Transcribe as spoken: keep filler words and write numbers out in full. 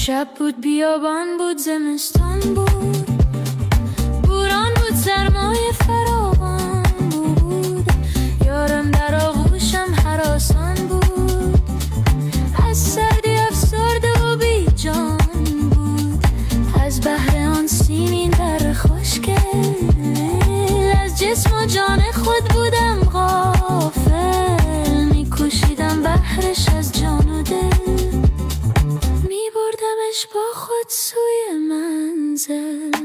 شب بود، بیابان بود، زمستان بود، بوران بود، سرمای فراوان بود، یارم در آغوشم هراسان بود، از سردی افسرده و بی جان بود، از بحر آن سیمین در خشکل، از جسم و جان خود بودم غافل، میکوشیدم بحرش از جان و دل، میبردمش با خود سوی منزل.